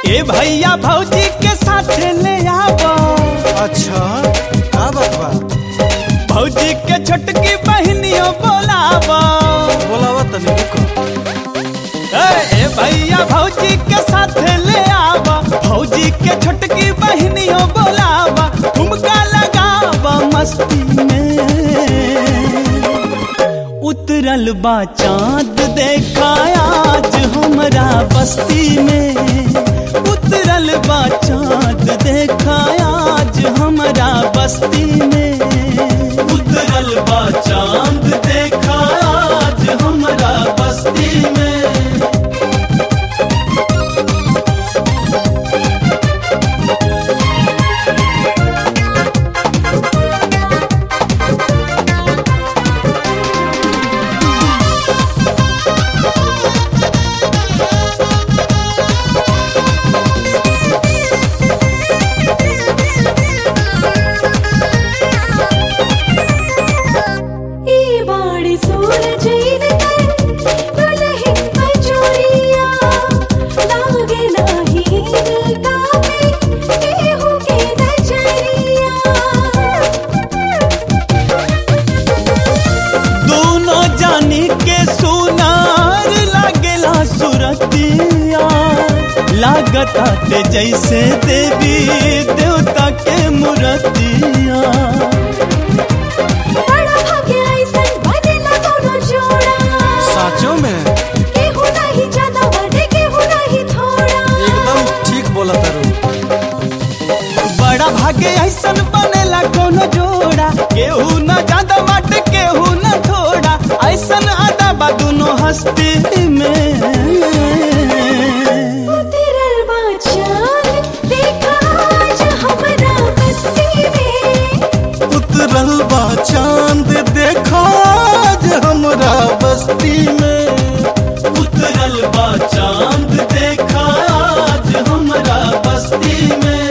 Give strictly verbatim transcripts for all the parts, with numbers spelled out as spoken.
ए भैया भौजी के साथ ले आवा। अच्छा का बात बा? भौजी के छोटकी बहनियों बोलावा। बोलावा तनी रुको। ए भैया भौजी के साथ ले आवा। भौजी के छोटकी बहनियों बोलावा। ठुमका लगावा मस्ती में। उतरल बा चाँद देखा आज हमरा बस्ती में। उतरल बा चाँद देखा आज हमरा बस्ती में। उतरल बा चाँद देखा आज हमरा बस्ती में। लागताटे जैसे देवी देवता के मूर्तिया। बड़ा भाग्य ऐसन बनेला कोनो जोड़ा। साचो में केहू नहीं ज्यादा बड़े केहू नहीं थोड़ा। एकदम ठीक बोला तारू। बड़ा भाग्य ऐसन बनेला कोनो जोड़ा। केहू न ज्यादा बाटे केहू न थोड़ा। ऐसन आदा बा दोनों हस्ती में। उतरल बा चाँद देखा आज हमरा बस्ती में। उतरल बा चाँद देखा आज हमरा बस्ती में।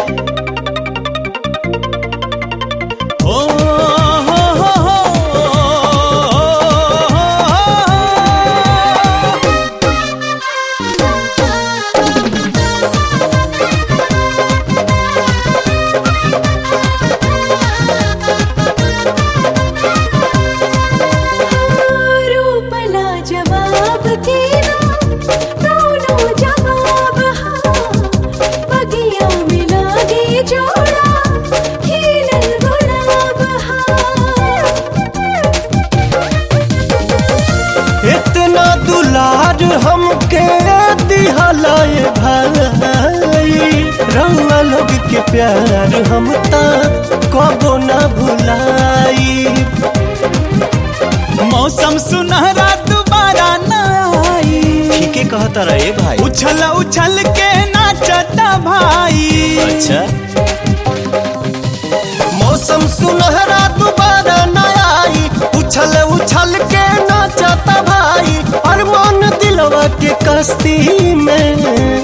ओ हो हो हो दुलार हमके दिहलाए भाई। रंगा लोग के प्यार हम ता कबो ना भुलाई। मौसम सुनहरा दोबारा न आई। ठीके कहता रहे भाई। उछल उछल के नाचता भाई। अच्छा मौसम सुनहरा दोबारा न आई। उछल उछल के नाचता भाई। और मन दिलवा के कश्ती में।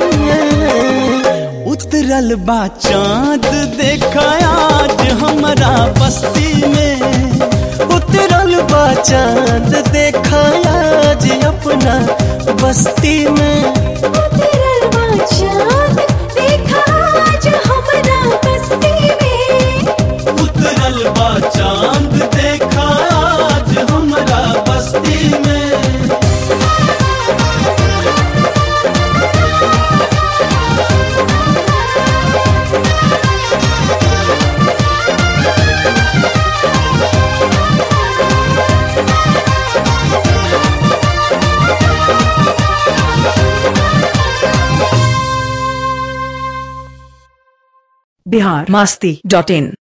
उतरल बा चाँद देखा आज हमरा बस्ती में। उतरल बा चाँद देखा आज अपना बस्ती में। उतरल बा चाँद देखा आज हमरा बस्ती में। उतरल बा चाँद देखा आज हमरा बस्ती में। बिहार मस्ती डॉट इन।